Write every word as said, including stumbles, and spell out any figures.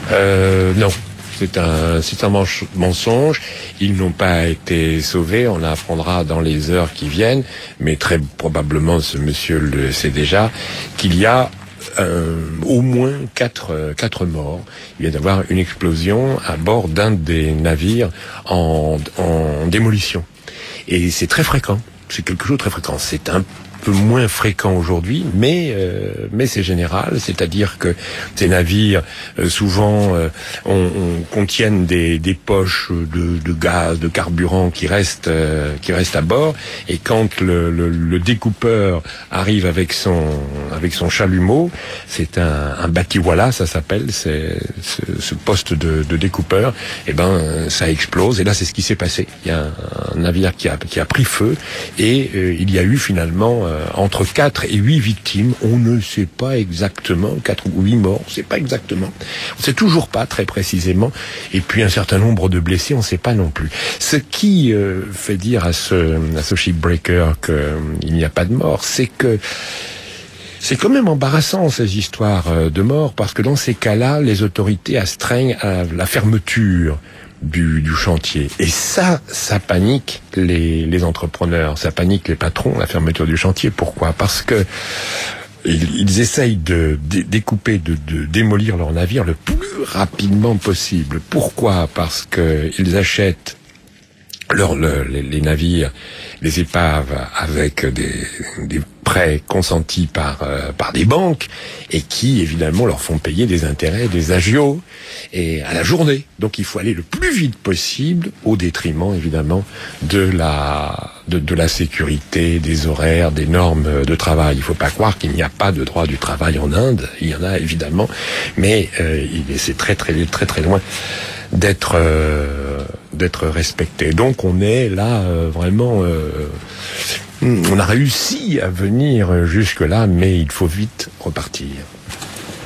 Euh, non. C'est un, c'est un mensonge. Ils n'ont pas été sauvés. On apprendra dans les heures qui viennent, mais très probablement ce monsieur le sait déjà, qu'il y a euh, au moins quatre, quatre morts. Il vient d'avoir une explosion à bord d'un des navires en, en démolition. Et c'est très fréquent. C'est quelque chose de très fréquent. C'est un peu moins fréquent aujourd'hui, mais euh, mais c'est général, c'est-à-dire que ces navires euh, souvent euh, on, on, contiennent des, des poches de, de gaz, de carburant qui restent euh, qui restent à bord, et quand le, le, le découpeur arrive avec son avec son chalumeau, c'est un, un batiwala, ça s'appelle, c'est ce, ce poste de, de découpeur, et ben ça explose, et là c'est ce qui s'est passé. Il y a un, un navire qui a qui a pris feu, et euh, il y a eu finalement euh, entre quatre et huit victimes. On ne sait pas exactement, quatre ou huit morts, on ne sait pas exactement. On ne sait toujours pas très précisément. Et puis un certain nombre de blessés, on ne sait pas non plus. Ce qui euh, fait dire à ce, à ce shipbreaker qu'il n'y a pas de mort, c'est que c'est quand même embarrassant, ces histoires de mort, parce que dans ces cas-là, les autorités astreignent à la fermeture Du, du chantier. Et ça, ça panique les, les entrepreneurs, ça panique les patrons, la fermeture du chantier. Pourquoi ? Parce que ils, ils essayent de, de découper, de, de démolir leur navire le plus rapidement possible. Pourquoi ? Parce que ils achètent leur, le, les, les navires, les épaves avec des, des prêts consentis par euh, par des banques, et qui évidemment leur font payer des intérêts, des agios, et à la journée. Donc il faut aller le plus vite possible, au détriment évidemment de la de, de la sécurité, des horaires, des normes de travail. Il faut pas croire qu'il n'y a pas de droit du travail en Inde. Il y en a évidemment, mais euh, il, c'est très très très très loin d'être euh, d'être respecté. Donc on est là euh, vraiment euh, on a réussi à venir jusque là, mais il faut vite repartir.